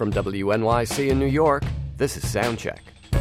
From WNYC in New York, this is Soundcheck.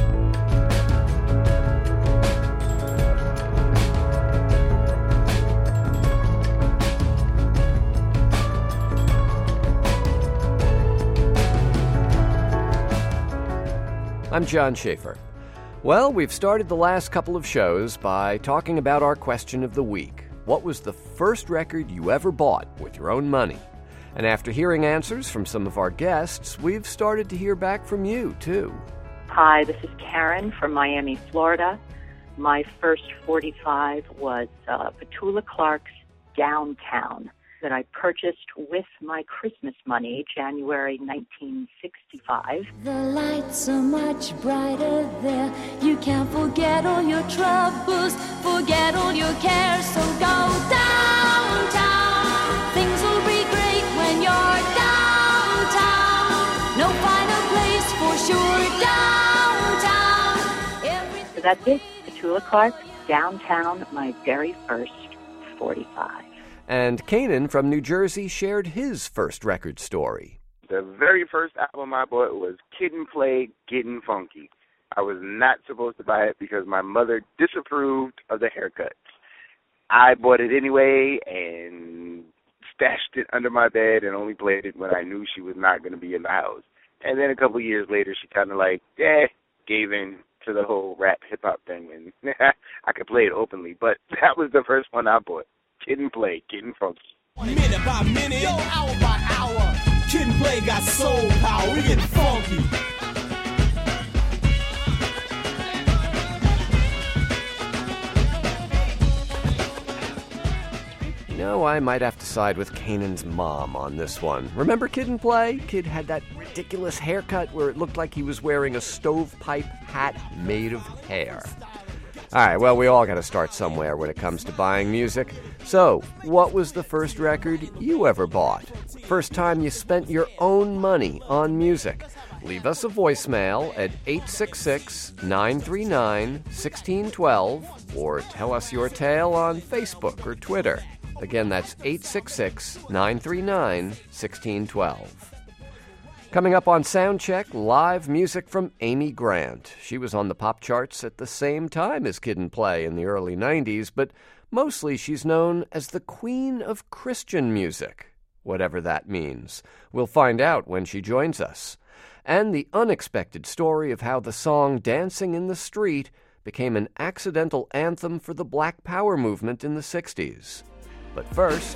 I'm John Schaefer. Well, we've started the last couple of shows by talking about our question of the week. What was the first record you ever bought with your own money? And after hearing answers from some of our guests, we've started to hear back from you, too. Hi, this is Karen from Miami, Florida. My first 45 was Petula Clark's Downtown that I purchased with my Christmas money, January 1965. The lights are much brighter there. You can't forget all your troubles, forget all your cares. So go downtown. Things will be great when you're downtown. No finer place for sure, downtown. So that's it. Petula Clark, Downtown, my very first 45. And Kanan from New Jersey shared his first record story. The very first album I bought was Kid and Play, Getting Funky. I was not supposed to buy it because my mother disapproved of the haircuts. I bought it anyway and stashed it under my bed and only played it when I knew she was not going to be in the house. And then a couple of years later, she kind of gave in to the whole rap hip-hop thing, and I could play it openly. But that was the first one I bought. Kid and Play, Getting Funky. Minute by minute, hour by hour. Kid and Play got soul power. We get funky. You know, I might have to side with Kanan's mom on this one. Remember Kid and Play? Kid had that ridiculous haircut where it looked like he was wearing a stovepipe hat made of hair. All right, well, we all got to start somewhere when it comes to buying music. So, what was the first record you ever bought? First time you spent your own money on music? Leave us a voicemail at 866-939-1612 or tell us your tale on Facebook or Twitter. Again, that's 866-939-1612. Coming up on Soundcheck, live music from Amy Grant. She was on the pop charts at the same time as Kid and Play in the early 90s, but mostly she's known as the Queen of Christian music, whatever that means. We'll find out when she joins us. And the unexpected story of how the song Dancing in the Street became an accidental anthem for the Black Power movement in the 60s. But first...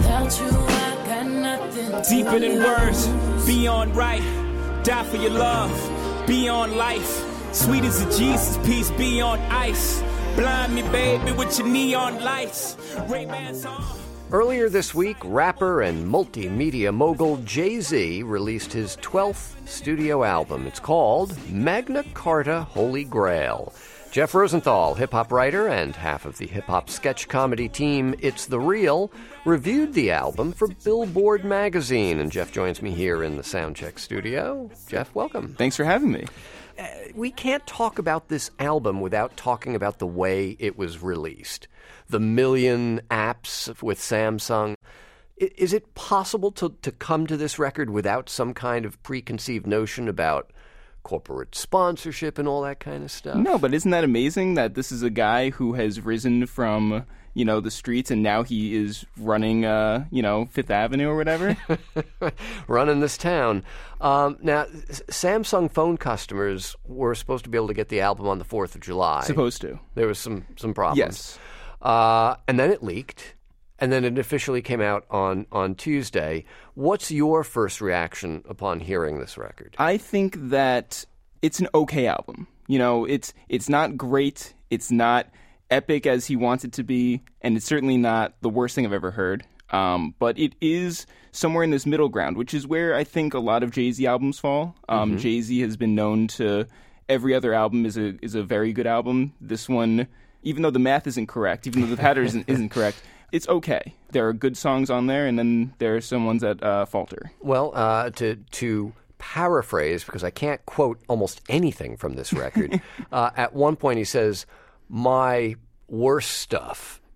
Deeper than words, beyond right. Die for your love, beyond life. Sweet as a Jesus piece, beyond ice. Blind me, baby, with your neon lights. Ray-Bans on. Earlier this week, rapper and multimedia mogul Jay-Z released his 12th studio album. It's called Magna Carta Holy Grail. Jeff Rosenthal, hip-hop writer and half of the hip-hop sketch comedy team It's The Real, reviewed the album for Billboard magazine. And Jeff joins me here in the Soundcheck studio. Jeff, welcome. Thanks for having me. We can't talk about this album without talking about the way it was released. The million apps with Samsung. Is it possible to come to this record without some kind of preconceived notion about corporate sponsorship and all that kind of stuff? No, but isn't that amazing that this is a guy who has risen from, the streets and now he is running, Fifth Avenue or whatever? Running this town. Now, Samsung phone customers were supposed to be able to get the album on the 4th of July. Supposed to. There was some problems. Yes. And then it leaked. And then it officially came out on Tuesday. What's your first reaction upon hearing this record? I think that it's an okay album. It's not great. It's not epic as he wants it to be. And it's certainly not the worst thing I've ever heard. But it is somewhere in this middle ground, which is where I think a lot of Jay-Z albums fall. Jay-Z has been known to every other album is a very good album. This one, even though the math isn't correct, even though the pattern isn't correct, it's okay. There are good songs on there, and then there are some ones that falter. Well, to paraphrase, because I can't quote almost anything from this record, at one point he says, "My worst stuff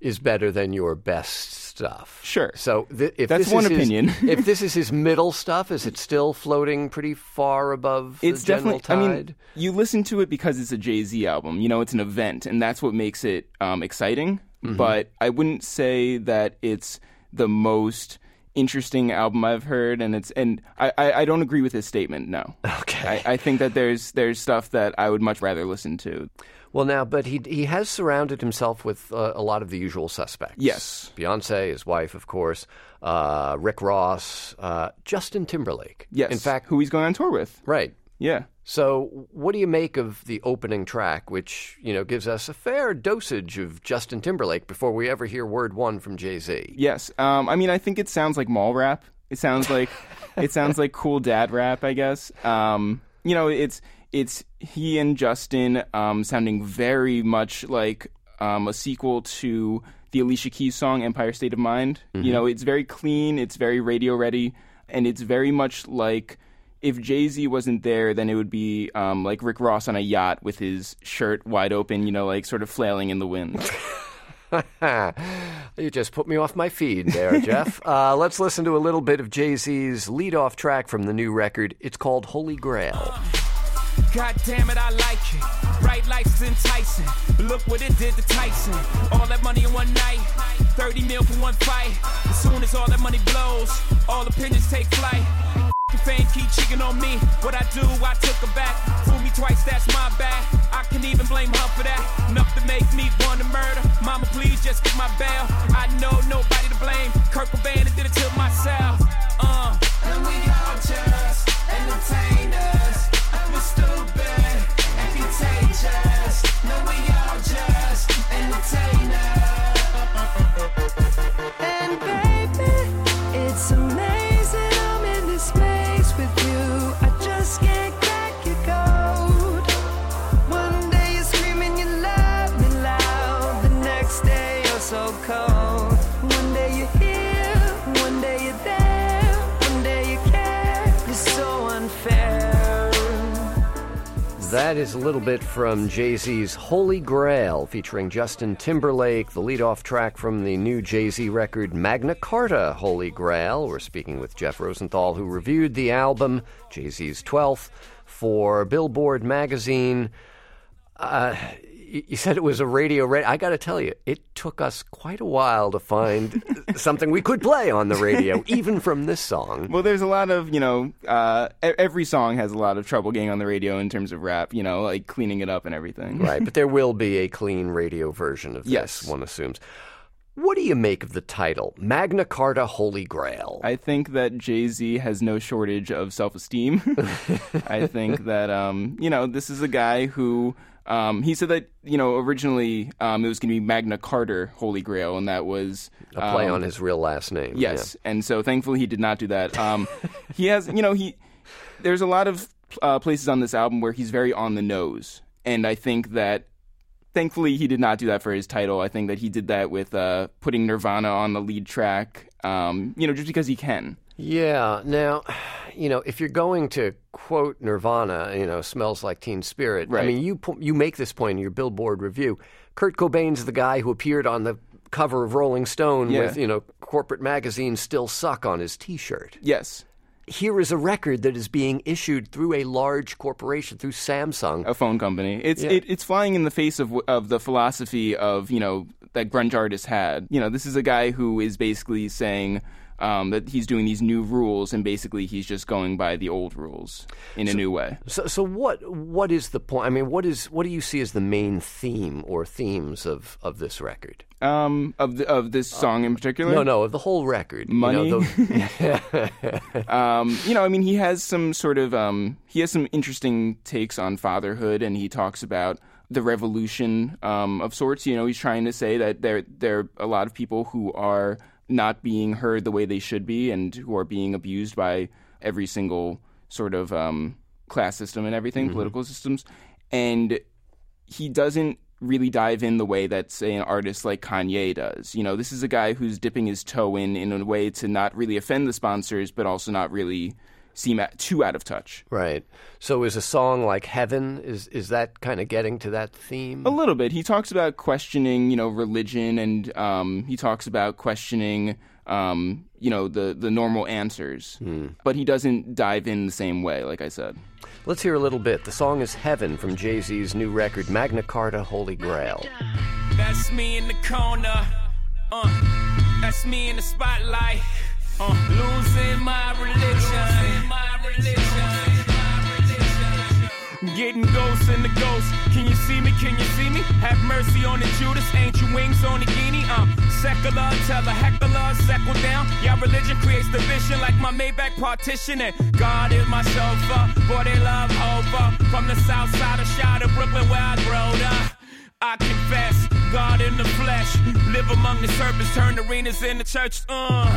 is better than your best stuff. Sure. So if that's this one is opinion. If this is his middle stuff, is it still floating pretty far above It's the general definitely. tide? I mean, you listen to it because it's a Jay-Z album. You know, it's an event, and that's what makes it exciting. Mm-hmm. But I wouldn't say that it's the most interesting album I've heard, and I don't agree with his statement. No. Okay. I think that there's stuff that I would much rather listen to. Well, now, but he has surrounded himself with a lot of the usual suspects. Yes. Beyonce, his wife, of course, Rick Ross, Justin Timberlake. Yes. In fact, who he's going on tour with. right. Yeah. So what do you make of the opening track, which, gives us a fair dosage of Justin Timberlake before we ever hear word one from Jay-Z? Yes. I mean, I think it sounds like mall rap. It sounds like cool dad rap, I guess. It's he and Justin sounding very much like a sequel to the Alicia Keys song Empire State of Mind. Mm-hmm. It's very clean, it's very radio ready, and it's very much like if Jay-Z wasn't there, then it would be like Rick Ross on a yacht with his shirt wide open, like sort of flailing in the wind. You just put me off my feed there, Jeff. Let's listen to a little bit of Jay-Z's lead-off track from the new record. It's called Holy Grail. God damn it, I like it. Bright lights is enticing. But look what it did to Tyson. All that money in one night. 30 mil for one fight. As soon as all that money blows, all opinions take flight. Fame keep cheating on me. What I do, I took her back. Fool me twice, that's my bad. I can even blame her for that. Enough to make me want to murder. Mama, please just get my bail. I know nobody to blame. Kurt Cobain did it to myself. And we all just entertainers. We're stupid and contagious. No, we all just entertainers. And baby, it's amazing I'm in this space with you. I just can't crack your code. One day you're screaming you love me loud. The next day you're so cold. One day you're here, one day you're there. One day you care, you're so unfair. That is a little bit from Jay-Z's Holy Grail, featuring Justin Timberlake, the lead-off track from the new Jay-Z record Magna Carta, Holy Grail. We're speaking with Jeff Rosenthal, who reviewed the album, Jay-Z's 12th, for Billboard magazine. You said it was a radio. I got to tell you, it took us quite a while to find something we could play on the radio, even from this song. Well, there's a lot of, every song has a lot of trouble getting on the radio in terms of rap, like cleaning it up and everything. Right, but there will be a clean radio version of this, Yes. one assumes. What do you make of the title, Magna Carta Holy Grail? I think that Jay-Z has no shortage of self-esteem. I think that, this is a guy who... he said that, originally it was going to be Magna Carta Holy Grail, and that was... A play on his real last name. Yes, and so thankfully he did not do that. He has, there's a lot of places on this album where he's very on the nose, and I think that thankfully he did not do that for his title. I think that he did that with putting Nirvana on the lead track, just because he can. Yeah. Now, if you're going to quote Nirvana, Smells Like Teen Spirit, Right. I mean, you make this point in your Billboard review. Kurt Cobain's the guy who appeared on the cover of Rolling Stone Yeah. with, corporate magazines still suck on his T-shirt. Yes. Here is a record that is being issued through a large corporation, through Samsung. A phone company. It's flying in the face of the philosophy of, that grunge artists had. This is a guy who is basically saying... that he's doing these new rules, and basically he's just going by the old rules in a new way. So what is the point? I mean, what do you see as the main theme or themes of this record? Of this song in particular? No, of the whole record. Money. He has some sort of he has some interesting takes on fatherhood, and he talks about the revolution of sorts. He's trying to say that there are a lot of people who are not being heard the way they should be, and who are being abused by every single sort of class system and everything, political systems. And he doesn't really dive in the way that, say, an artist like Kanye does. This is a guy who's dipping his toe in a way to not really offend the sponsors, but also not really seem too out of touch. Right. So is a song like Heaven, is that kind of getting to that theme? A little bit. He talks about questioning, religion, and he talks about questioning, the normal answers. But he doesn't dive in the same way, like I said. Let's hear a little bit. The song is Heaven from Jay-Z's new record, Magna Carta, Holy Grail. That's me in the corner. That's me in the spotlight. Losing my religion. Getting ghosts in the ghost. Can you see me? Can you see me? Have mercy on the Judas. Ain't you wings on the guinea? Secular, tell a heckler, settle down. Your religion creates division like my Maybach partition. And God is my chauffeur. Boy, they love over. From the south side of Shire, Brooklyn, where I growed up. I confess, God in the flesh. Live among the serpents, turn arenas into churches.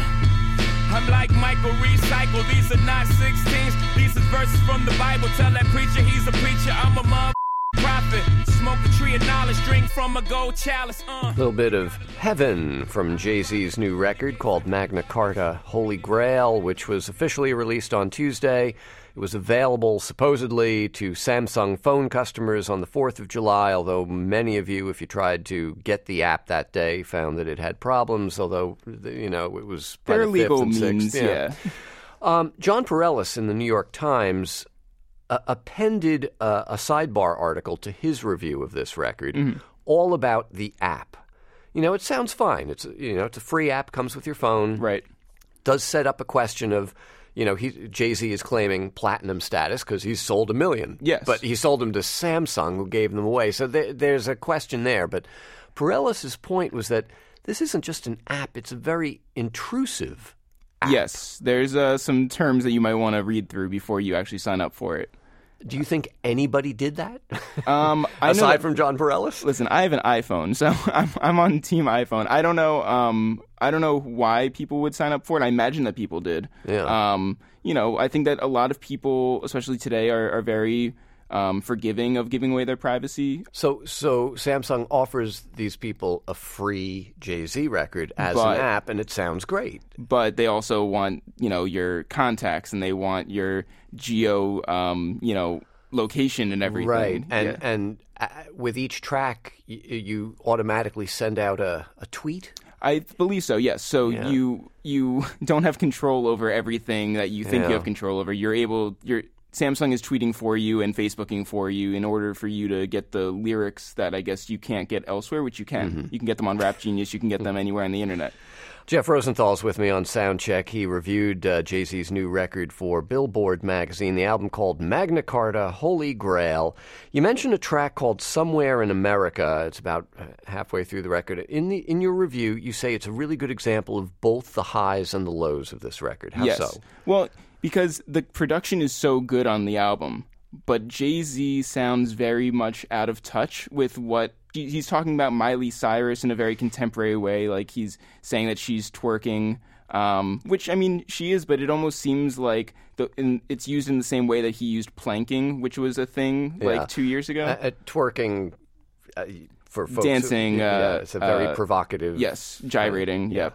I'm like Michael Recycle. These are not 16s. These is verses from the Bible. Tell that preacher he's a preacher. I'm a prophet. Smoke a tree of knowledge. Drink from a gold chalice. A little bit of Heaven from Jay-Z's new record called Magna Carta, Holy Grail, which was officially released on Tuesday. It was available supposedly to Samsung phone customers on the 4th of July, although many of you, if you tried to get the app that day, found that it had problems, although, it was by the 5th legal and 6th. means, yeah. John Perellis in the New York Times appended a sidebar article to his review of this record, all about the app. It sounds fine. It's a free app, comes with your phone. Right. Does set up a question of, Jay-Z is claiming platinum status because he's sold 1 million. Yes. But he sold them to Samsung, who gave them away. So there's a question there. But Perellis' point was that this isn't just an app. It's a very intrusive app. Yes. There's some terms that you might want to read through before you actually sign up for it. Do you think anybody did that? Aside from John Perellis? Listen, I have an iPhone, so I'm on Team iPhone. I don't know why people would sign up for it. I imagine that people did. Yeah. I think that a lot of people, especially today, are very forgiving of giving away their privacy. So Samsung offers these people a free Jay-Z record as an app, and it sounds great. But they also want, your contacts, and they want your geo, location and everything. Right. And with each track, you automatically send out a tweet? I believe so, yes. So you don't have control over everything that you think you have control over. Samsung is tweeting for you and Facebooking for you in order for you to get the lyrics that I guess you can't get elsewhere, which you can. Mm-hmm. You can get them on Rap Genius. You can get them anywhere on the internet. Jeff Rosenthal's with me on Soundcheck. He reviewed Jay-Z's new record for Billboard magazine, the album called Magna Carta, Holy Grail. You mentioned a track called Somewhere in America. It's about halfway through the record. In your review, you say it's a really good example of both the highs and the lows of this record. How so? Well, because the production is so good on the album, but Jay-Z sounds very much out of touch with what he's talking about Miley Cyrus in a very contemporary way. Like he's saying that she's twerking, which, I mean, she is, but it almost seems like it's used in the same way that he used planking, which was a thing like 2 years ago. Twerking for folks. Dancing. It's a very provocative. Yes, gyrating. Yeah.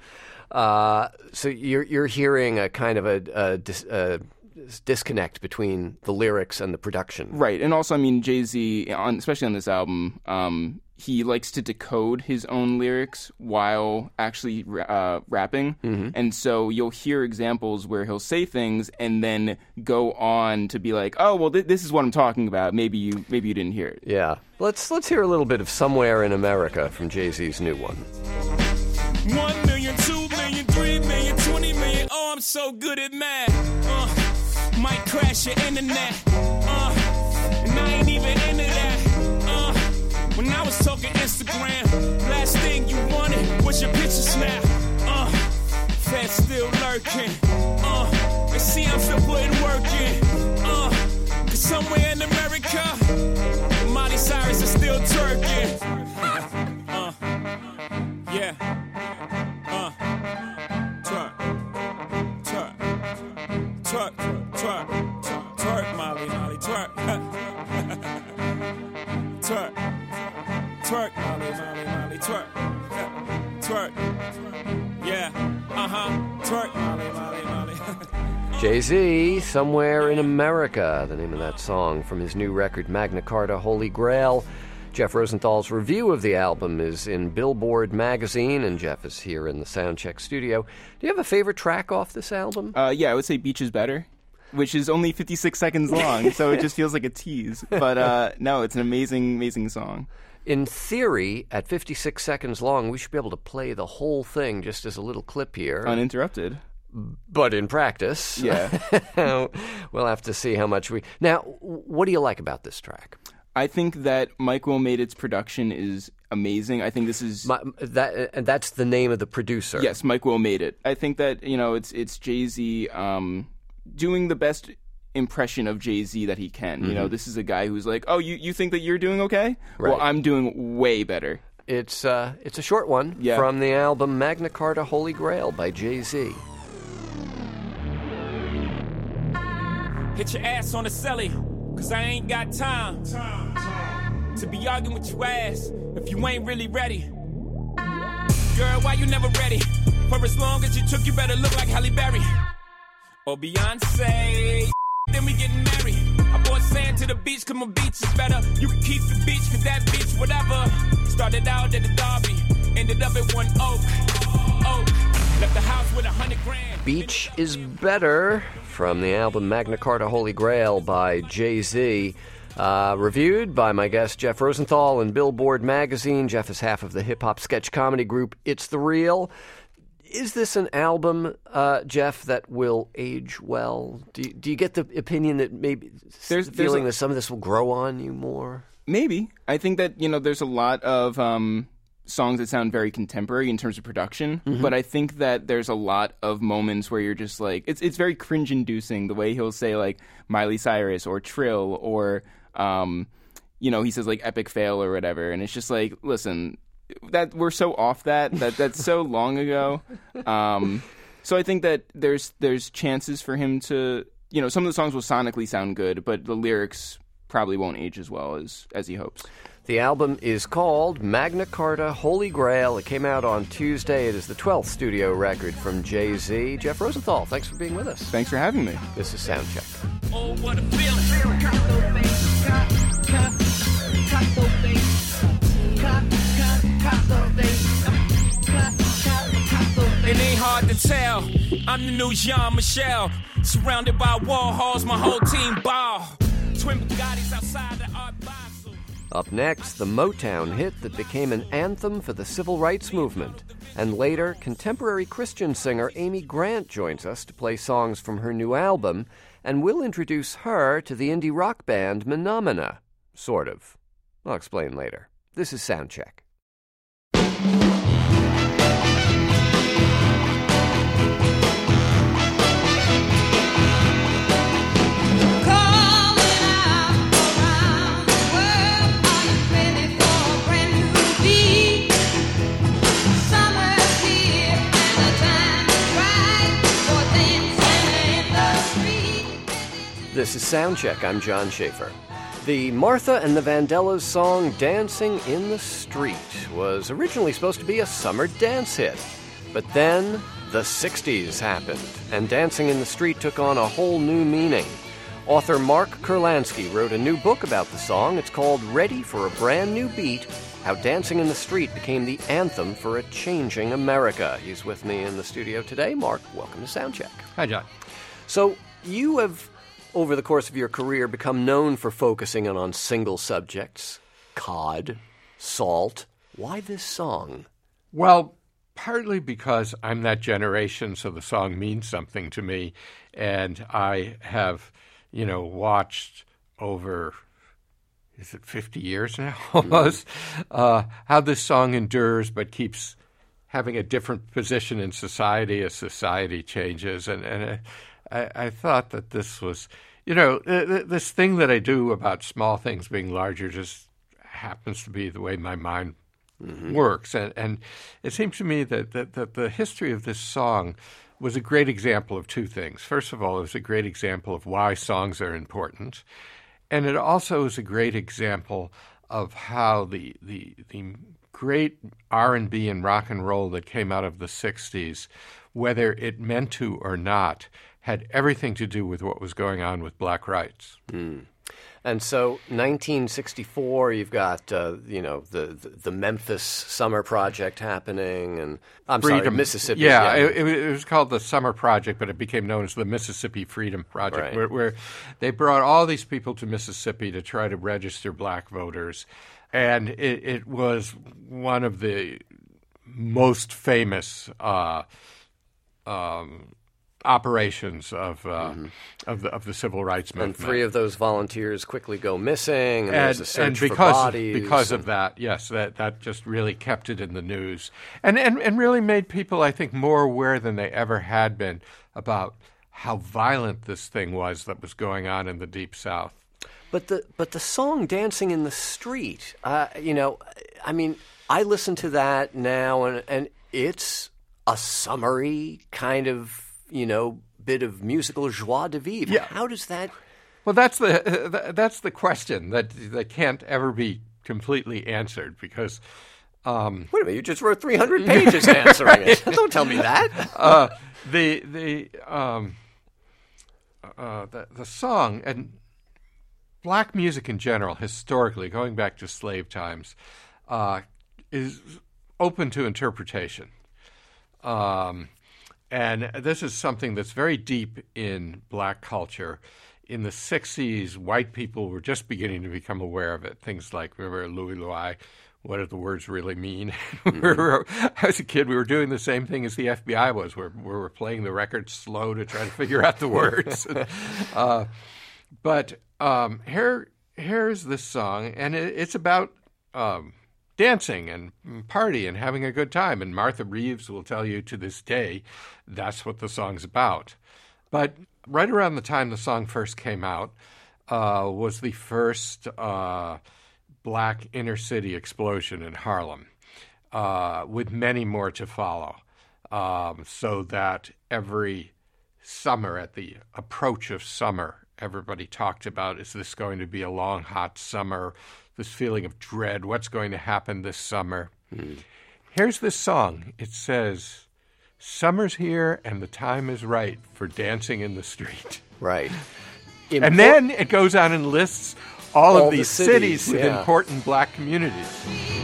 So you're hearing a kind of a disconnect between the lyrics and the production. Right. And also, I mean, Jay-Z, especially on this album, he likes to decode his own lyrics while actually rapping. Mm-hmm. And so you'll hear examples where he'll say things and then go on to be like, oh, well, this is what I'm talking about. Maybe you didn't hear it. Yeah. Let's hear a little bit of Somewhere in America from Jay-Z's new one. 1 million, 2 million, 3 million, 20 million. Oh, I'm so good at math. Might crash your internet. And I ain't even into that. When I was talking Instagram, last thing you wanted was your picture snap. Fed still lurking. They see I'm still putting work in. Cause somewhere in America, Miley Cyrus is still twerking. Yeah. Twerk, Molly, twerk. Twerk, Molly, twerk. Twerk. Yeah, twerk, Molly. Jay-Z, Somewhere in America, the name of that song from his new record, Magna Carta, Holy Grail. Jeff Rosenthal's review of the album is in Billboard magazine, and Jeff is here in the Soundcheck studio. Do you have a favorite track off this album? Yeah, I would say Beach is Better, which is only 56 seconds long, so it just feels like a tease. But no, it's an amazing, amazing song. In theory, at 56 seconds long, we should be able to play the whole thing just as a little clip here. Uninterrupted. But in practice, yeah, we'll have to see how much we... Now, what do you like about this track? I think that Mike Will Made It's production is amazing. I think this is... that's the name of the producer. Yes, Mike Will Made It. I think that, it's Jay-Z doing the best impression of Jay-Z that he can. Mm-hmm. This is a guy who's like, oh, you think that you're doing okay? Right. Well, I'm doing way better. It's a short one from the album Magna Carta, Holy Grail by Jay-Z. Hit your ass on the celly, cause I ain't got time to be arguing with your ass if you ain't really ready. Girl, why you never ready? For as long as you took, you better look like Halle Berry or Beyonce. Then we getting married. I bought sand to the beach cause my beach is better. You can keep the beach cause that beach whatever. Started out at the Derby, ended up at 1 Oak. Left the house with $100,000. Beach is Better from the album Magna Carta, Holy Grail by Jay-Z. Reviewed by my guest Jeff Rosenthal in Billboard magazine. Jeff is half of the hip-hop sketch comedy group It's The Real. Is this an album, Jeff, that will age well? Do you get the opinion that maybe there's feeling that some of this will grow on you more? Maybe. I think that, there's a lot of songs that sound very contemporary in terms of production, but I think that there's a lot of moments where you're just like, it's very cringe-inducing, the way he'll say, like, Miley Cyrus or Trill or, he says, like, epic fail or whatever, and it's just like, listen, that we're so off that's so long ago. So I think that there's chances for him to, some of the songs will sonically sound good, but the lyrics probably won't age as well as he hopes. The album is called Magna Carta, Holy Grail. It came out on Tuesday. It is the 12th studio record from Jay-Z. Jeff Rosenthal, thanks for being with us. Thanks for having me. This is Soundcheck. Oh, what a feeling. It ain't hard to tell. I'm the new Jean Michel. Surrounded by Warhols, my whole team ball. Twin Bugattis outside the Art Basel. Up next, the Motown hit that became an anthem for the civil rights movement. And later, contemporary Christian singer Amy Grant joins us to play songs from her new album, and we'll introduce her to the indie rock band Menomina. Sort of. I'll explain later. This is Soundcheck. This is Soundcheck. I'm John Schaefer. The Martha and the Vandellas song Dancing in the Street was originally supposed to be a summer dance hit. But then the 60s happened, and Dancing in the Street took on a whole new meaning. Author Mark Kurlansky wrote a new book about the song. It's called Ready for a Brand New Beat, How Dancing in the Street Became the Anthem for a Changing America. He's with me in the studio today. Mark, welcome to Soundcheck. Hi, John. So you have, over the course of your career, become known for focusing on single subjects. Cod, salt. Why this song? Well, partly because I'm that generation, so the song means something to me. And I have, watched over, is it 50 years now almost, how this song endures but keeps having a different position in society as society changes. And I thought that this was, this thing that I do about small things being larger just happens to be the way my mind works. And it seems to me that the history of this song was a great example of two things. First of all, it was a great example of why songs are important. And it also is a great example of how the great R&B and rock and roll that came out of the 60s, whether it meant to or not, had everything to do with what was going on with black rights. And so, 1964, you've got the Memphis Summer Project happening, and Mississippi. Yeah, it was called the Summer Project, but it became known as the Mississippi Freedom Project, right. where they brought all these people to Mississippi to try to register black voters, and it was one of the most famous operations of the civil rights movement. And 3 of those volunteers quickly go missing, and there's a search for bodies. Because of that, yes, that just really kept it in the news, and really made people, I think, more aware than they ever had been about how violent this thing was that was going on in the Deep South. But the song "Dancing in the Street," I listen to that now, and it's a summery kind of bit of musical joie de vivre. Yeah. How does that? Well, that's the question that can't ever be completely answered because. Wait a minute! You just wrote 300 pages answering it. Don't tell me that. The song and black music in general, historically, going back to slave times, is open to interpretation. And this is something that's very deep in black culture. In the 60s, white people were just beginning to become aware of it. Things like, remember, Louie Louie, what do the words really mean? As a kid, we were doing the same thing as the FBI was, where we were playing the record slow to try to figure out the words. But here's this song, and it's about dancing and party and having a good time. And Martha Reeves will tell you to this day that's what the song's about. But right around the time the song first came out was the first black inner-city explosion in Harlem, with many more to follow, so that every summer, at the approach of summer, everybody talked about, is this going to be a long, hot summer? This feeling of dread, what's going to happen this summer? Here's this song. It says, "Summer's here and the time is right for dancing in the street." Right. And then it goes on and lists all of these cities with important black communities.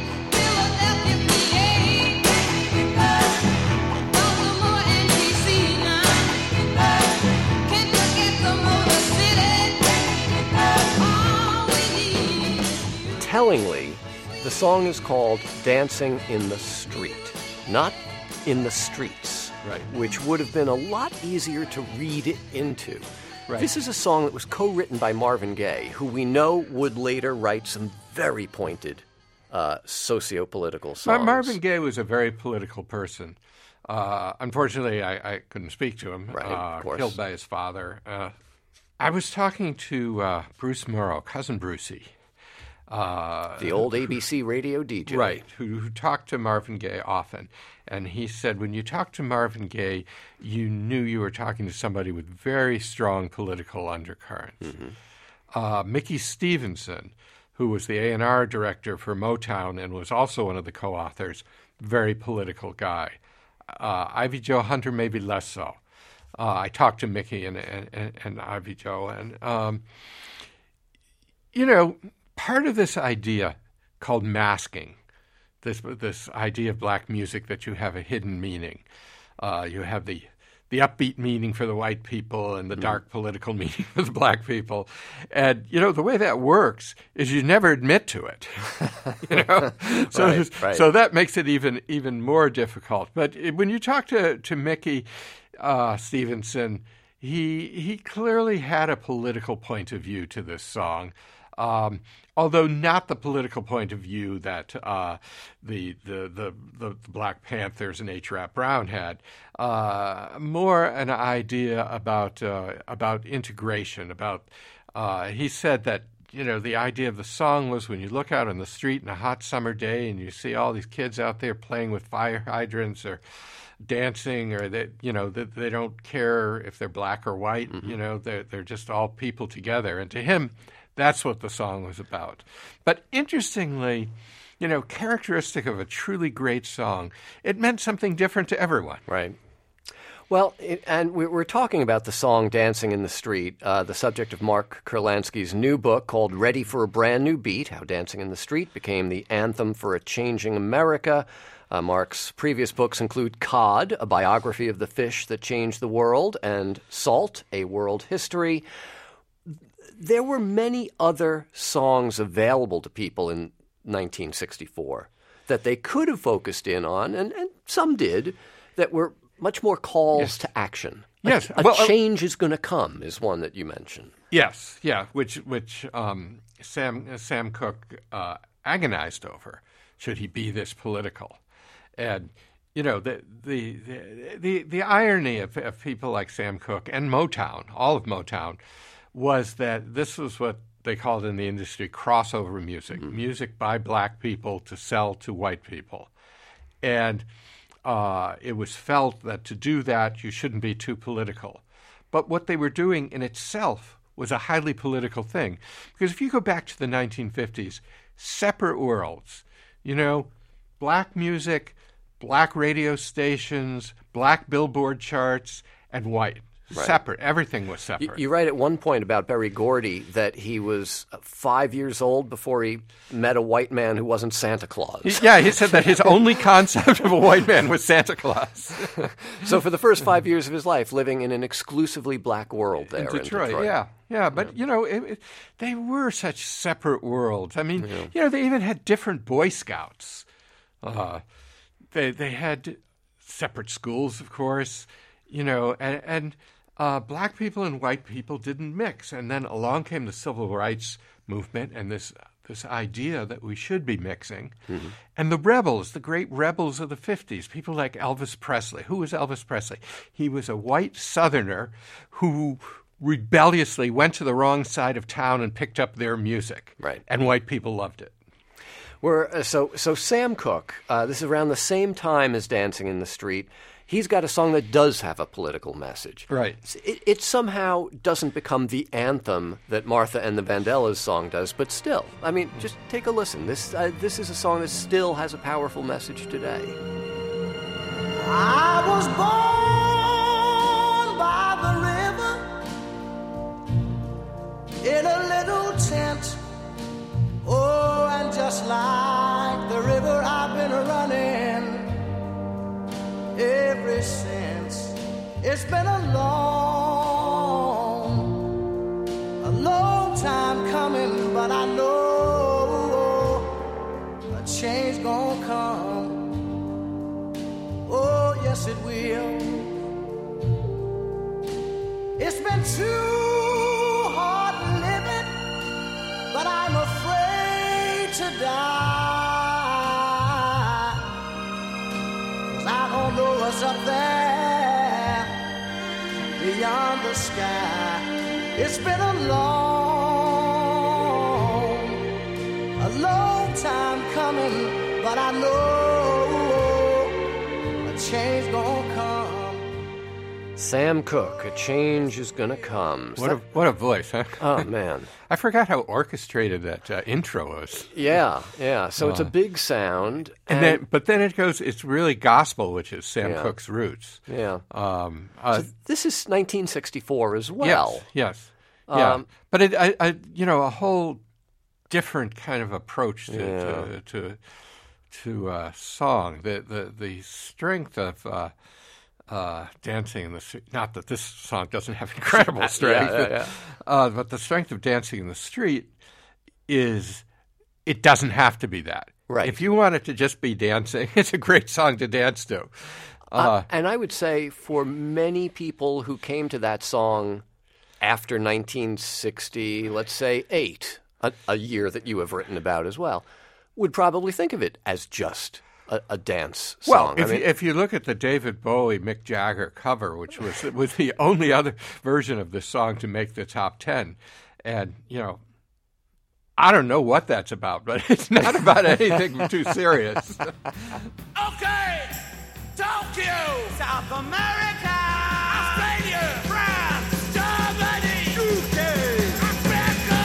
Tellingly, the song is called "Dancing in the Street," not "in the Streets," right? Which would have been a lot easier to read it into. Right. This is a song that was co-written by Marvin Gaye, who we know would later write some very pointed socio-political songs. Marvin Gaye was a very political person. Unfortunately, I couldn't speak to him. Right, of course. Killed by his father. I was talking to Bruce Morrow, Cousin Brucey. The old ABC radio DJ. Right, who talked to Marvin Gaye often. And he said when you talked to Marvin Gaye, you knew you were talking to somebody with very strong political undercurrents. Mickey Stevenson, who was the A&R director for Motown and was also one of the co-authors, very political guy. Ivy Joe Hunter, maybe less so. I talked to Mickey and Ivy Joe, and, part of this idea called masking, this idea of black music that you have a hidden meaning. You have the upbeat meaning for the white people and the dark political meaning for the black people. And, the way that works is you never admit to it. So that makes it even more difficult. But when you talk to Mickey Stevenson, he clearly had a political point of view to this song. Although not the political point of view that the Black Panthers and H. Rap Brown had, more an idea about integration. He said that the idea of the song was when you look out on the street in a hot summer day and you see all these kids out there playing with fire hydrants or dancing, or they don't care if they're black or white. They're just all people together, and to him, that's what the song was about. But interestingly, characteristic of a truly great song, it meant something different to everyone. Right. Well, and we're talking about the song Dancing in the Street, the subject of Mark Kurlansky's new book called Ready for a Brand New Beat, How Dancing in the Street Became the Anthem for a Changing America. Mark's previous books include Cod, a biography of the fish that changed the world, and Salt, a world history. There were many other songs available to people in 1964 that they could have focused in on, and some did, that were much more calls to action. Yes. A change is going to come is one that you mentioned. Yes, yeah, which Sam Cooke agonized over. Should he be this political? And you know the irony of people like Sam Cooke and Motown, all of Motown, was that this was what they called in the industry crossover music, music by black people to sell to white people, and it was felt that to do that you shouldn't be too political. But what they were doing in itself was a highly political thing, because if you go back to the 1950s, separate worlds, you know, black music, black radio stations, black Billboard charts, and white. Right. Separate. Everything was separate. You write at one point about Berry Gordy that he was 5 years old before he met a white man who wasn't Santa Claus. He said that his only concept of a white man was Santa Claus. So for the first 5 years of his life, living in an exclusively black world there in Detroit. Yeah, but, you know, they were such separate worlds. I mean, you know, they even had different Boy Scouts. They had separate schools, of course, you know, and black people and white people didn't mix. And then along came the civil rights movement and this idea that we should be mixing. Mm-hmm. And the rebels, the great rebels of the 50s, people like Elvis Presley. Who was Elvis Presley? He was a white Southerner who rebelliously went to the wrong side of town and picked up their music. Right. And white people loved it. So Sam Cooke, this is around the same time as Dancing in the Street. He's got a song that does have a political message. Right. It somehow doesn't become the anthem that Martha and the Vandellas song does, but still, I mean, just take a listen. This is a song that still has a powerful message today. I was born by the river in a little tent. Oh, and just like the river, I've been running ever since. It's been a long time coming, but I know a change gonna come. Oh, yes it will. It's been too hard living, but I'm afraid to die, 'cause I don't know what's up there beyond the sky. It's been a long time coming, but I know a change gonna come. Sam Cooke, a change is gonna come. What a voice, huh? Oh, man. I forgot how orchestrated that intro was. Yeah. So it's a big sound. But then it goes, it's really gospel, which is Sam Cooke's roots. Yeah. So this is 1964 as well. Yes. Yeah. But a whole different kind of approach to song. The strength of Dancing in the Street. Not that this song doesn't have incredible strength, but the strength of Dancing in the Street is it doesn't have to be that. Right. If you want it to just be dancing, it's a great song to dance to. And I would say for many people who came to that song after 1960, let's say 8, a year that you have written about as well, would probably think of it as just a dance song. Well, if you look at the David Bowie, Mick Jagger cover, which was the only other version of this song to make the top 10, and, you know, I don't know what that's about, but it's not about anything too serious. Okay, Tokyo, South America, Australia, France, Germany, UK, Africa.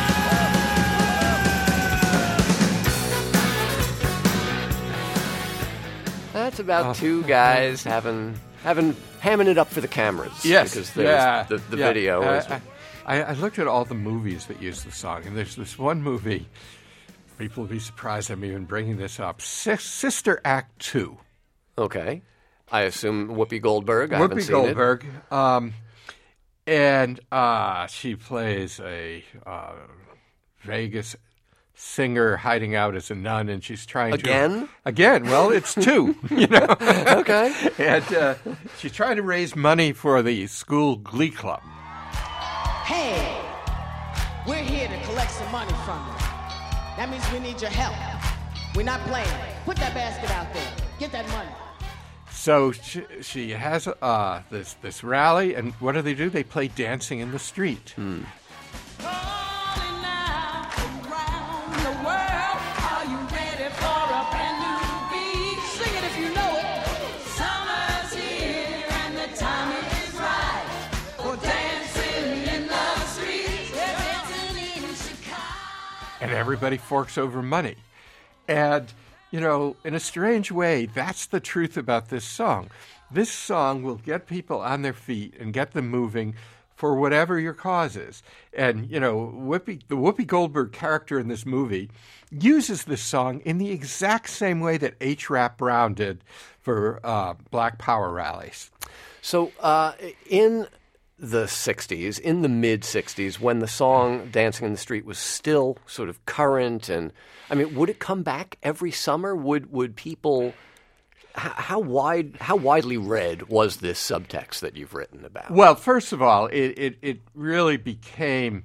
That's about two guys having hamming it up for the cameras. Yes, because there's the video. I looked at all the movies that use the song, and there's this one movie. People will be surprised I'm even bringing this up. Sister Act 2. Okay. I assume Whoopi Goldberg. I haven't seen it. Whoopi Goldberg. And she plays a Vegas singer hiding out as a nun, and she's trying Again? Well, it's 2, you know. Okay. And she's trying to raise money for the school glee club. Hey, we're here to collect some money from you. That means we need your help. We're not playing. Put that basket out there. Get that money. So she has this rally, and what do? They play Dancing in the Street. Calling out around the world. Are you ready for a brand new beat? Sing it if you know it. Summer's here and the time is right for dancing in the streets. We're dancing in Chicago. And everybody forks over money. And, you know, in a strange way, that's the truth about this song. This song will get people on their feet and get them moving for whatever your cause is. And, you know, the Whoopi Goldberg character in this movie uses this song in the exact same way that H. Rap Brown did for Black Power rallies. So in the 60s, in the mid-60s, when the song Dancing in the Street was still sort of current, and, I mean, would it come back every summer? Would people... How widely read was this subtext that you've written about? Well, first of all, it really became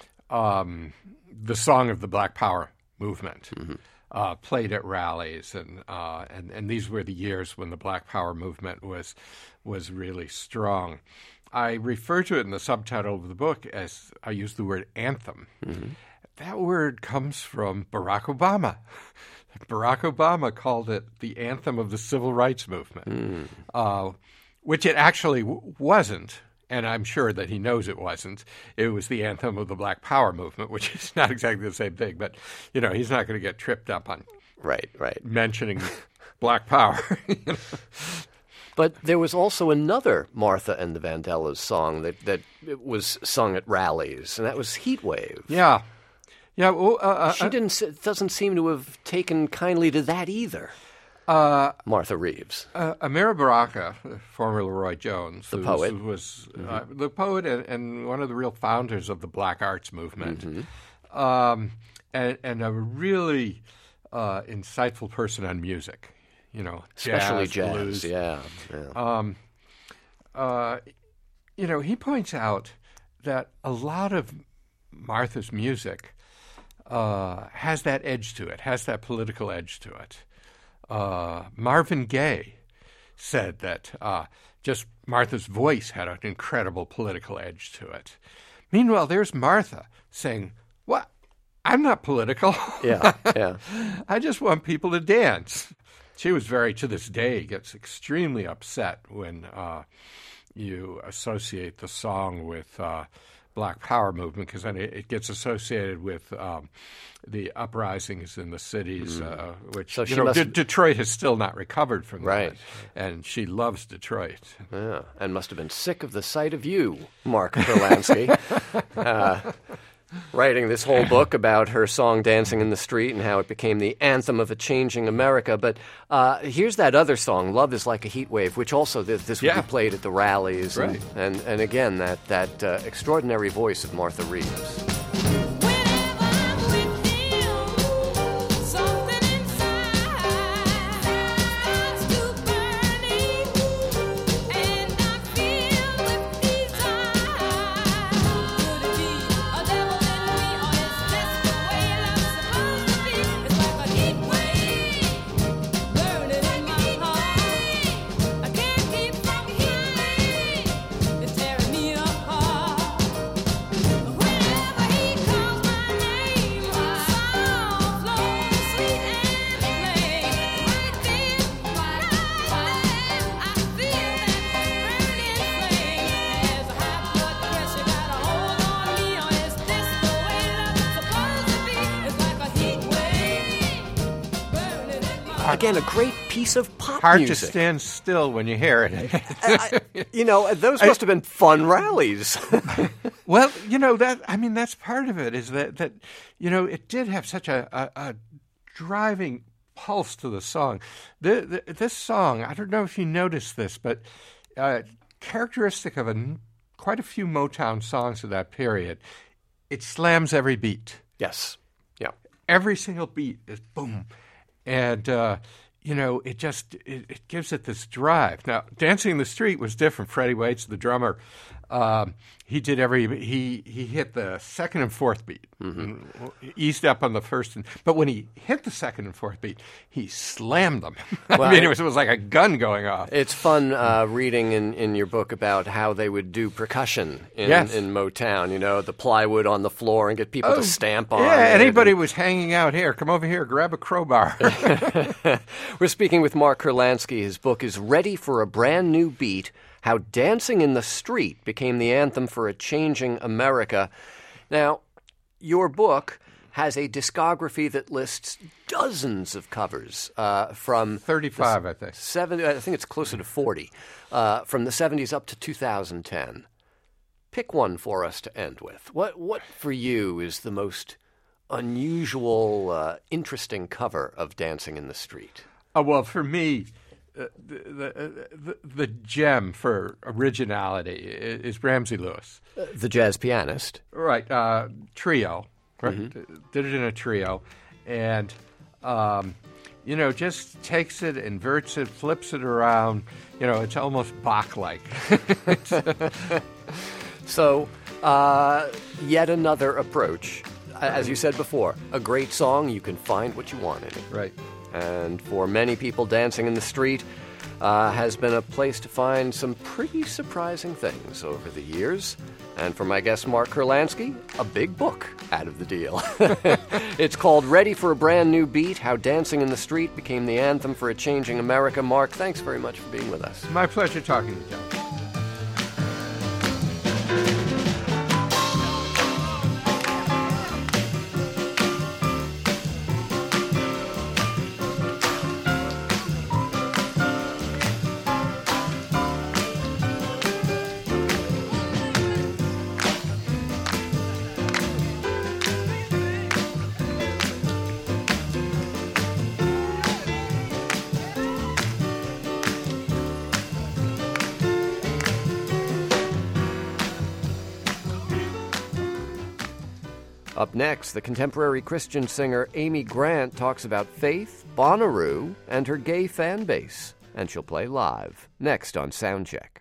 the song of the Black Power movement, played at rallies, and these were the years when the Black Power movement was really strong. I refer to it in the subtitle of the book as, I use the word anthem. That word comes from Barack Obama. Barack Obama called it the anthem of the civil rights movement, which it actually wasn't, and I'm sure that he knows it wasn't. It was the anthem of the Black Power movement, which is not exactly the same thing, but, you know, he's not going to get tripped up on right mentioning Black Power. You know? But there was also another Martha and the Vandellas song that was sung at rallies, and that was Heat Wave. Yeah. Yeah, well, she doesn't seem to have taken kindly to that either. Martha Reeves, Amira Baraka, former Leroy Jones, the poet, was the poet and one of the real founders of the Black Arts movement, and a really insightful person on music. You know, especially jazz, blues. Yeah. You know, he points out that a lot of Martha's music has that edge to it, has that political edge to it. Marvin Gaye said that just Martha's voice had an incredible political edge to it. Meanwhile, there's Martha saying, "What? I'm not political. Yeah. I just want people to dance." She was to this day, gets extremely upset when you associate the song with Black Power movement, because then it gets associated with the uprisings in the cities, which so Detroit has still not recovered from right. that. And she loves Detroit. Yeah, and must have been sick of the sight of you, Mark Berlansky, writing this whole book about her song Dancing in the Street and how it became the anthem of a changing America. But here's that other song, Love is Like a Heat Wave, which also this would be played at the rallies. Right. And again, that extraordinary voice of Martha Reeves. again, a great piece of pop Hard music. to stand still when you hear it. Those must have been fun rallies. Well, that's part of it, is that it did have such a driving pulse to the song. This song, I don't know if you noticed this, but characteristic of quite a few Motown songs of that period, it slams every beat. Yes. Yeah. Every single beat is boom. And, it gives it this drive. Now, Dancing in the Street was different. Freddie Waits, the drummer, he hit the second and fourth beat, eased up on the first, but when he hit the second and fourth beat, he slammed them. Well, it was like a gun going off. It's fun reading in your book about how they would do percussion in Motown. The plywood on the floor and get people to stamp on. Yeah, it. anybody was hanging out here. Come over here, grab a crowbar. We're speaking with Mark Kurlansky. His book is Ready for a Brand New Beat: How Dancing in the Street Became the Anthem for a Changing America. Now, your book has a discography that lists dozens of covers from 35, I think. 70, I think it's closer to 40, from the 70s up to 2010. Pick one for us to end with. What for you is the most unusual, interesting cover of Dancing in the Street? Oh, well, for me, the gem for originality is Ramsey Lewis. The jazz pianist. Right. Trio. Right. Mm-hmm. Did it in a trio. And, just takes it, inverts it, flips it around. It's almost Bach-like. So, yet another approach. As you said before, a great song, you can find what you want in it. Right. And for many people, Dancing in the Street has been a place to find some pretty surprising things over the years. And for my guest, Mark Kurlansky, a big book out of the deal. It's called Ready for a Brand New Beat: How Dancing in the Street Became the Anthem for a Changing America. Mark, thanks very much for being with us. My pleasure talking to you, John. Up next, the contemporary Christian singer Amy Grant talks about faith, Bonnaroo, and her gay fan base. And she'll play live, next on Soundcheck.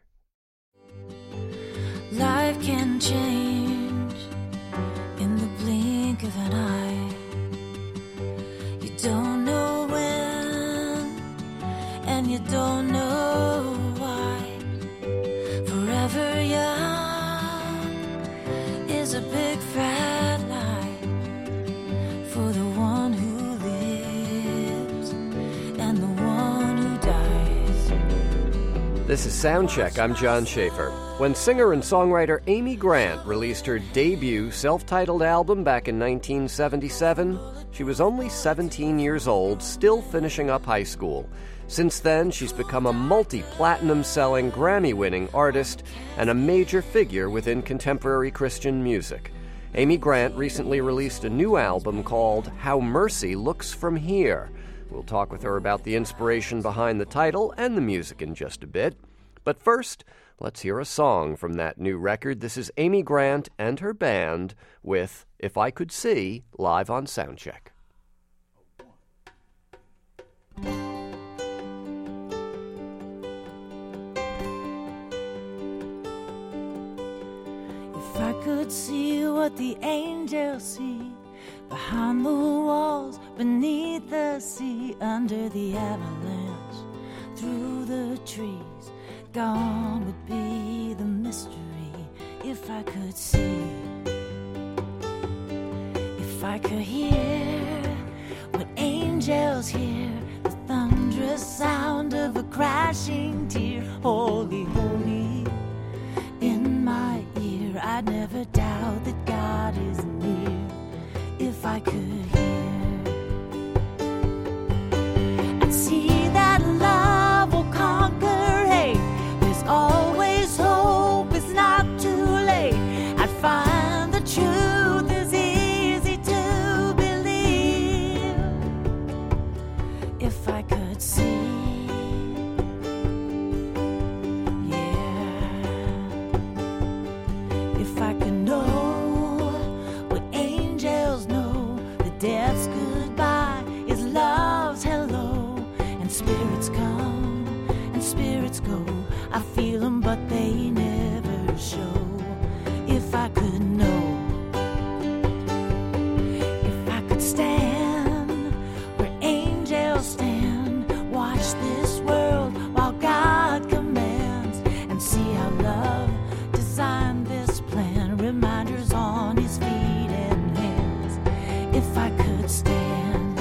Life can change in the blink of an eye. You don't know when, and you don't know why. Forever young is a big fat lie for the one who lives and the one who dies. This is Soundcheck. I'm John Schaefer. When singer and songwriter Amy Grant released her debut self-titled album back in 1977, she was only 17 years old, still finishing up high school. Since then, she's become a multi-platinum selling, Grammy-winning artist and a major figure within contemporary Christian music. Amy Grant recently released a new album called How Mercy Looks From Here. We'll talk with her about the inspiration behind the title and the music in just a bit. But first, let's hear a song from that new record. This is Amy Grant and her band with If I Could See, live on Soundcheck. If I could see what the angels see behind the walls, beneath the sea, under the avalanche, through the trees, gone would be the mystery. If I could see, if I could hear what angels hear, the thunderous sound of a crashing tear, holy, holy, in my ear, I'd never doubt that God is near. If I could hear, I'd see if I could know, if I could stand where angels stand, watch this world while God commands, and see how love designed this plan, reminders on his feet and hands. If I could stand,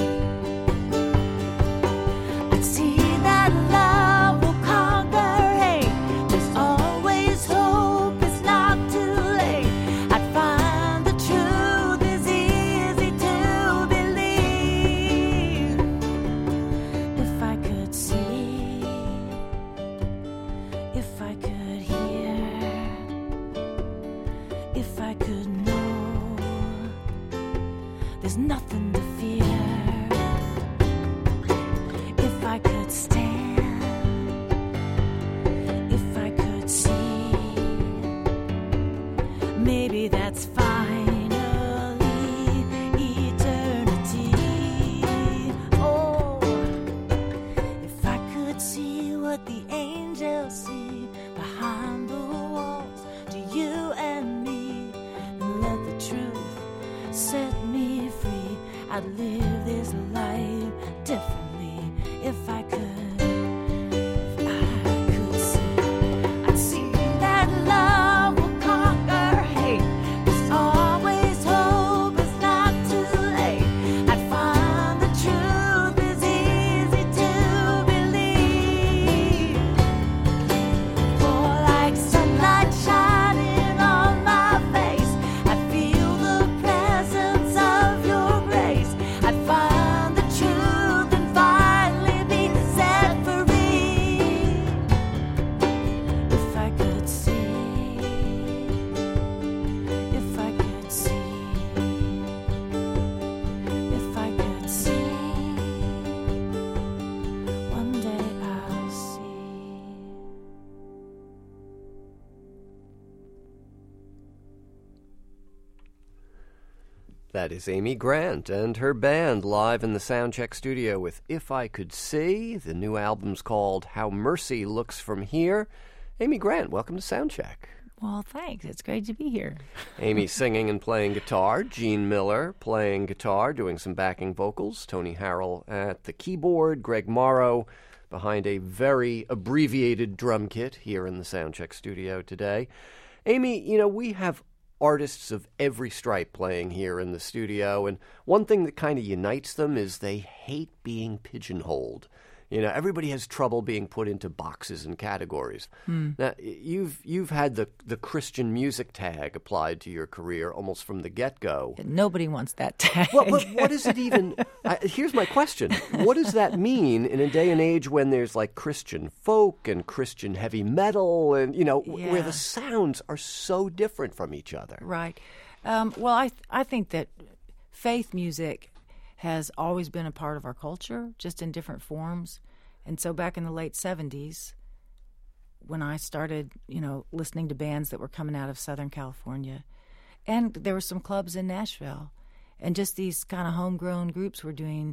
I'd see that love will conquer hate. There's always hope, it's not too late. I'd find the truth is easy to believe. If I could see, if I could hear, if I could know, there's nothing to fear. If I could stand, if I could see, maybe that's finally eternity. Oh, if I could see what the angels see behind the walls to you and me, and let the truth set me free, I'd live this life differently. If I could, if I could see, I'd see that love will conquer hate. There's always hope, it's not too late. I'd find the truth is easy to believe. For like sunlight shining on my face, I feel the presence of your grace. I'd find the truth and finally be set free. If I could see, if I could see, if I could see, one day I'll see. That is Amy Grant and her band live in the Soundcheck studio with If I Could See. The new album's called How Mercy Looks From Here. Amy Grant, welcome to Soundcheck. Well, thanks. It's great to be here. Amy singing and playing guitar, Gene Miller playing guitar, doing some backing vocals, Tony Harrell at the keyboard, Greg Morrow behind a very abbreviated drum kit here in the Soundcheck studio today. Amy, you know, we have artists of every stripe playing here in the studio, and one thing that kind of unites them is they hate being pigeonholed. You know, everybody has trouble being put into boxes and categories. Now, you've had the Christian music tag applied to your career almost from the get-go. Nobody wants that tag. Well, but what is it even? Here's my question. What does that mean in a day and age when there's like Christian folk and Christian heavy metal and, you know, where the sounds are so different from each other? Right. Well, I think that faith music has always been a part of our culture, just in different forms. And so back in the late 70s, when I started, you know, listening to bands that were coming out of Southern California, and there were some clubs in Nashville, and just these kind of homegrown groups were doing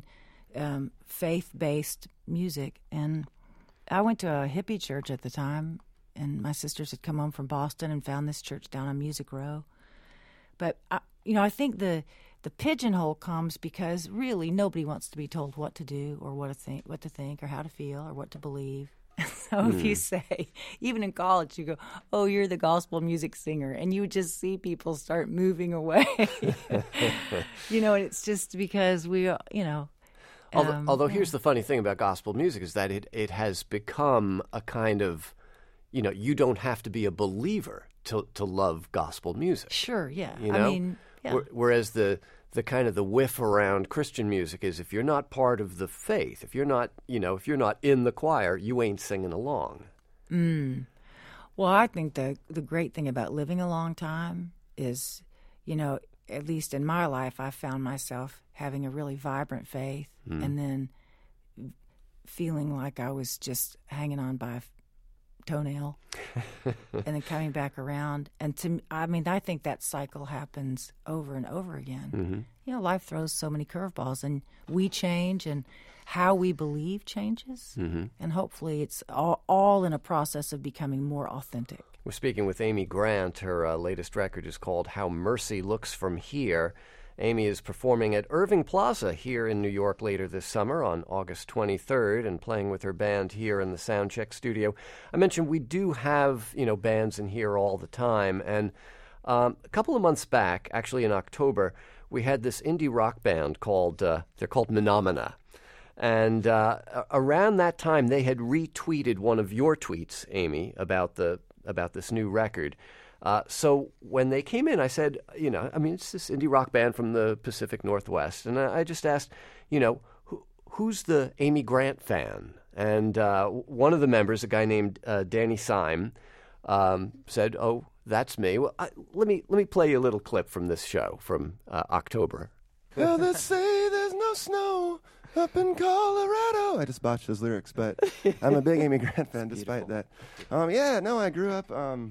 faith-based music. And I went to a hippie church at the time, and my sisters had come home from Boston and found this church down on Music Row. But, I think the pigeonhole comes because really nobody wants to be told what to do or what to think or how to feel or what to believe. So if you say, even in college, you go, oh, you're the gospel music singer, and you just see people start moving away. And it's just because we, Although here's the funny thing about gospel music is that it has become a kind of, you don't have to be a believer to love gospel music. Sure, yeah. Whereas the kind of the whiff around Christian music is if you're not part of the faith, if you're not in the choir, you ain't singing along. Well, I think the great thing about living a long time is, at least in my life, I found myself having a really vibrant faith and then feeling like I was just hanging on by a toenail and then coming back around. And I think that cycle happens over and over again. Life throws so many curveballs, and we change, and how we believe changes. And hopefully it's all in a process of becoming more authentic. We're speaking with Amy Grant. Her latest record is called How Mercy Looks From Here. Amy is performing at Irving Plaza here in New York later this summer on August 23rd and playing with her band here in the Soundcheck studio. I mentioned we do have, bands in here all the time. And a couple of months back, actually in October, we had this indie rock band called, they're called Menomina. And around that time, they had retweeted one of your tweets, Amy, about this new record. So when they came in, I said, it's this indie rock band from the Pacific Northwest. And I just asked, who's the Amy Grant fan? And one of the members, a guy named Danny Syme, said, "Oh, that's me." Well, let me play you a little clip from this show from October. Well, they say there's no snow up in Colorado. I just botched those lyrics, but I'm a big Amy Grant fan despite that. I grew up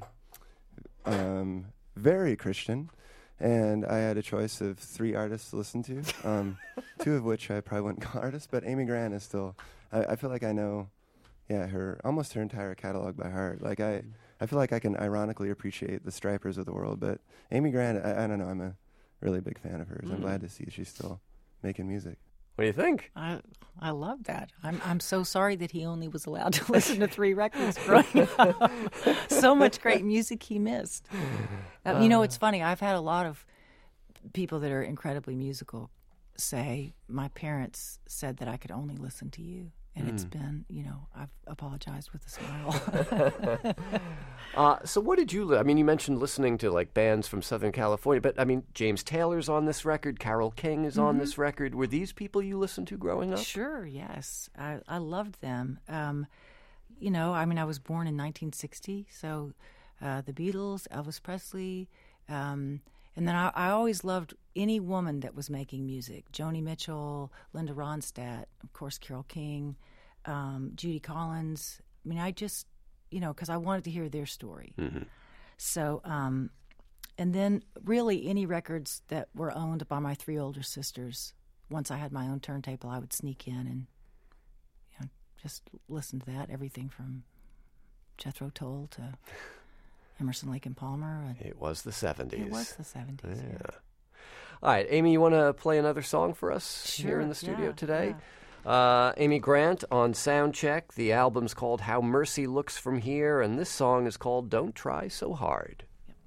very Christian, and I had a choice of 3 artists to listen to, 2 of which I probably wouldn't call artists, but Amy Grant is still, I feel like I know, almost her entire catalog by heart. Like, I feel like I can ironically appreciate the Stripers of the world, but Amy Grant, I don't know, I'm a really big fan of hers. I'm glad to see she's still making music. What do you think? I love that. I'm so sorry that he only was allowed to listen to 3 records growing up. So much great music he missed. It's funny. I've had a lot of people that are incredibly musical say, my parents said that I could only listen to you. And it's been, I've apologized with a smile. So what did you, you mentioned listening to like bands from Southern California, but James Taylor's on this record, Carole King is on this record. Were these people you listened to growing up? Sure, yes. I loved them. I was born in 1960, so the Beatles, Elvis Presley, and then I always loved any woman that was making music. Joni Mitchell, Linda Ronstadt, of course, Carole King, Judy Collins. I just, because I wanted to hear their story. Mm-hmm. So, and then really any records that were owned by my 3 older sisters. Once I had my own turntable, I would sneak in and, just listen to that. Everything from Jethro Tull to Emerson, Lake and Palmer. It was the 70s. It was the 70s, yeah. All right, Amy, you want to play another song for us here in the studio today? Yeah. Amy Grant on Soundcheck. The album's called How Mercy Looks From Here, and this song is called Don't Try So Hard.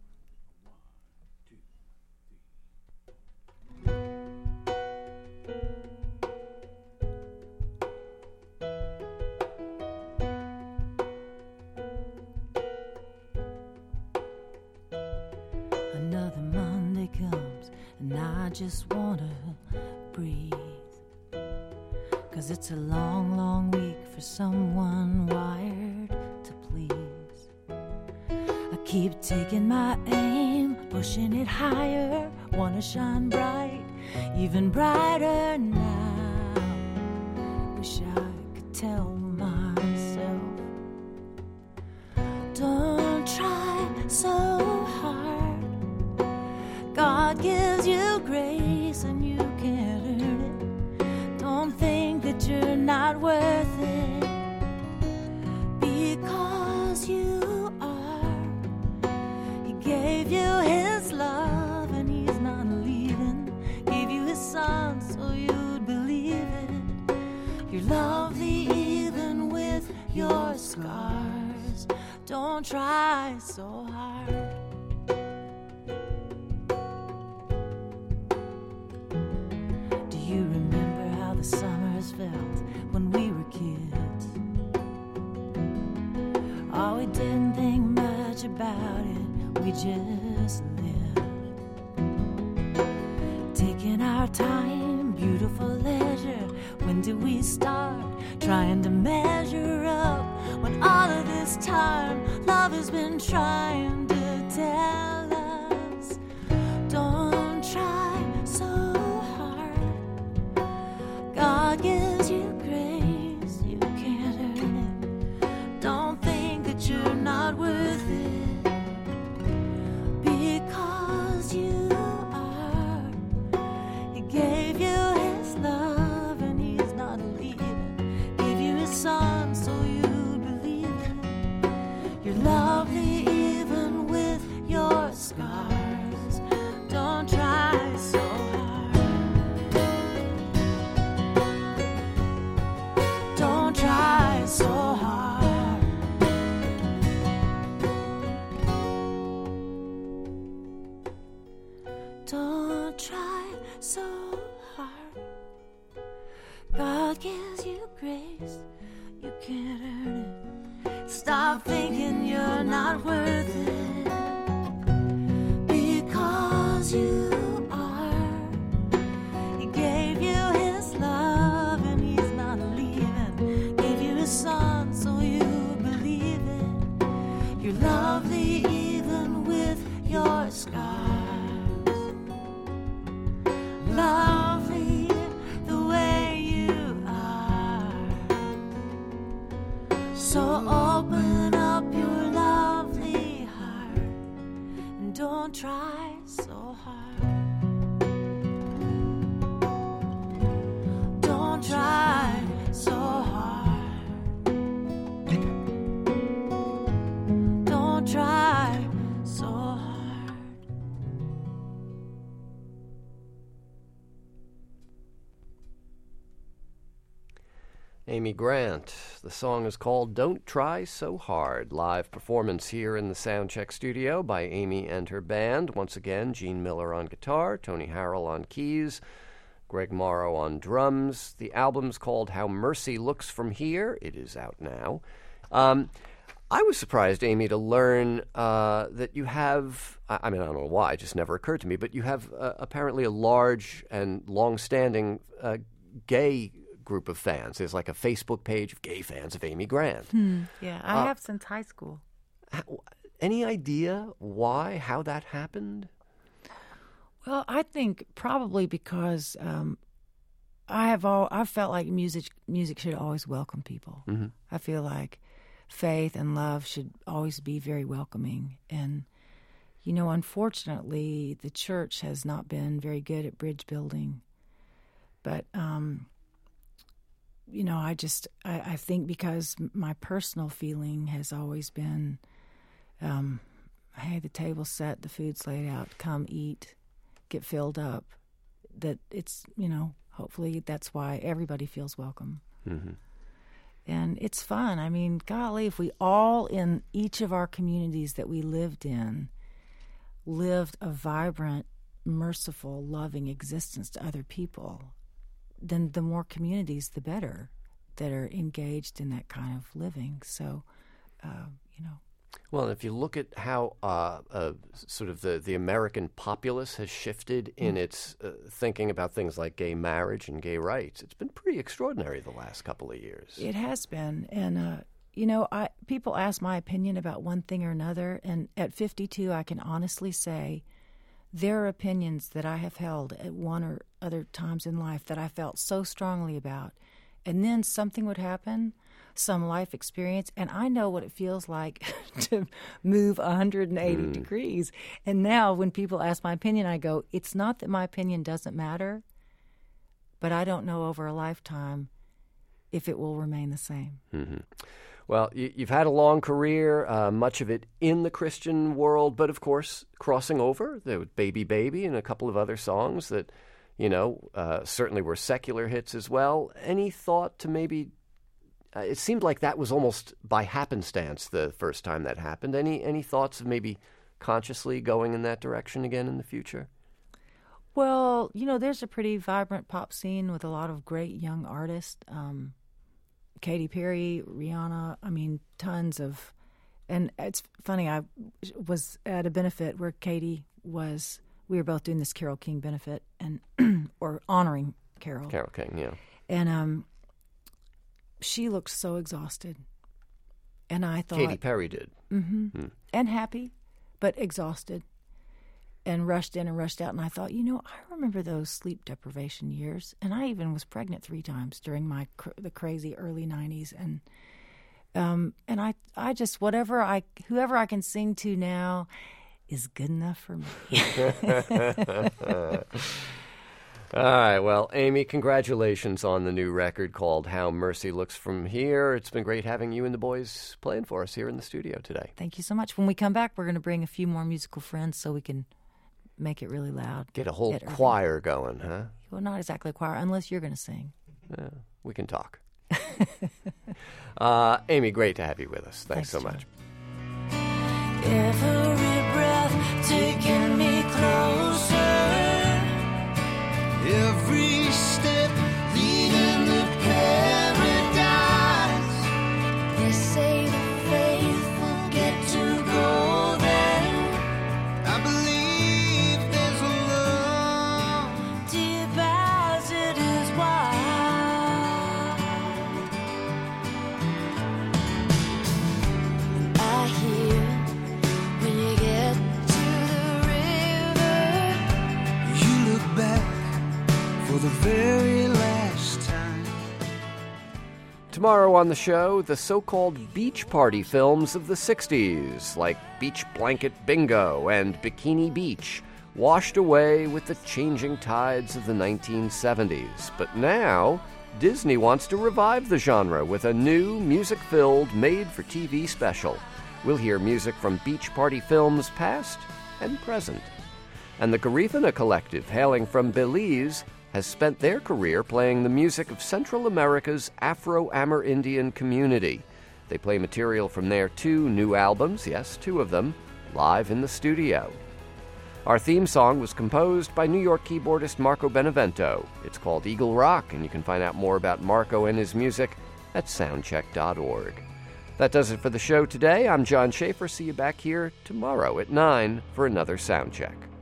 And I just wanna breathe, 'cause it's a long, long week for someone wired to please. I keep taking my aim, pushing it higher, wanna shine bright, even brighter now. Wish I could tell myself, don't try so hard. God gives you grace and you can't earn it. Don't think that you're not worth it, because you are. He gave you his love and he's not leaving. Gave you his son so you'd believe it. You're lovely even with your scars. Don't try so hard. You remember how the summers felt when we were kids? Oh, we didn't think much about it, we just lived. Taking our time, beautiful leisure. When did we start trying to measure up? When all of this time, love has been trying to tell us, don't try so hard. God gives you grace, you can't earn it. Don't think that you're not worth it, because you are. He gave you his love and he's not leaving. Gave you his son so you'd believe it. You're lovely even Don't try so hard. Don't try so hard. Don't try so hard. God gives you grace, you can't earn it. Stop thinking you're not worth it, because you are. He gave you his love and he's not leaving. Gave you his son so you believe it. You're lovely even with your scars. Lovely the way you are. So open up your lovely heart and don't try so hard. Don't try so hard. Don't try so hard. Amy Grant. The song is called Don't Try So Hard. Live performance here in the Soundcheck studio by Amy and her band. Once again, Gene Miller on guitar, Tony Harrell on keys, Greg Morrow on drums. The album's called How Mercy Looks From Here. It is out now. I was surprised, Amy, to learn that you have, I mean, I don't know why, it just never occurred to me, but you have apparently a large and long-standing gay group of fans. There's like a Facebook page of gay fans of Amy Grant. Yeah, I have since high school. Any idea why, how that happened? Well, I think probably because I've felt like music should always welcome people. Mm-hmm. I feel like faith and love should always be very welcoming. And, you know, unfortunately, the church has not been very good at bridge building. But, you know, I think because my personal feeling has always been, hey, the table's set, the food's laid out, come eat, get filled up, that it's, you know, hopefully that's why everybody feels welcome. Mm-hmm. And it's fun. I mean, golly, if we all in each of our communities that we lived in lived a vibrant, merciful, loving existence to other people, then the more communities, the better, that are engaged in that kind of living. So, you know. Well, if you look at how sort of the American populace has shifted in its thinking about things like gay marriage and gay rights, it's been pretty extraordinary the last couple of years. It has been. And, you know, people ask my opinion about one thing or another, and at 52, I can honestly say there are opinions that I have held at one or other times in life that I felt so strongly about, and then something would happen, some life experience, and I know what it feels like to move 180 degrees. And now when people ask my opinion, I go, it's not that my opinion doesn't matter, but I don't know over a lifetime if it will remain the same. Mm-hmm. Well, you've had a long career, much of it in the Christian world, but of course, crossing over, there was Baby Baby and a couple of other songs that, you know, certainly were secular hits as well. Any thought to maybe, it seemed like that was almost by happenstance the first time that happened. Any thoughts of maybe consciously going in that direction again in the future? Well, you know, there's a pretty vibrant pop scene with a lot of great young artists. Katy Perry, Rihanna, I mean, tons of, and it's funny, I was at a benefit where Katy was, we were both doing this Carole King benefit, and or honoring Carole. Carole King, yeah. And she looked so exhausted. And I thought... Katy Perry did. Mm-hmm. And happy, but exhausted. And rushed in and rushed out. And I thought, you know, I remember those sleep deprivation years. And I even was pregnant 3 times during the crazy early 90s. And I just, whoever I can sing to now is good enough for me. All right. Well, Amy, congratulations on the new record called How Mercy Looks From Here. It's been great having you and the boys playing for us here in the studio today. Thank you so much. When we come back, we're going to bring a few more musical friends so we can make it really loud. Get a whole Get Irving. choir going, huh? Well, not exactly a choir, unless you're going to sing. Yeah, we can talk. Amy, great to have you with us. Thanks so much. Every breath taking me closer. Every step leading to paradise. They say the faithful get to go there. I believe there's a love deep as it is wide. I hear when you get to the river, you look back for the very last time. Tomorrow on the show, the so-called beach party films of the 60s, like Beach Blanket Bingo and Bikini Beach, washed away with the changing tides of the 1970s. But now, Disney wants to revive the genre with a new, music-filled, made-for-TV special. We'll hear music from beach party films past and present. And the Garifuna Collective, hailing from Belize, has spent their career playing the music of Central America's Afro-Amerindian community. They play material from their 2 new albums, yes, 2 of them, live in the studio. Our theme song was composed by New York keyboardist Marco Benevento. It's called Eagle Rock, and you can find out more about Marco and his music at soundcheck.org. That does it for the show today. I'm John Schaefer. See you back here tomorrow at 9 for another Soundcheck.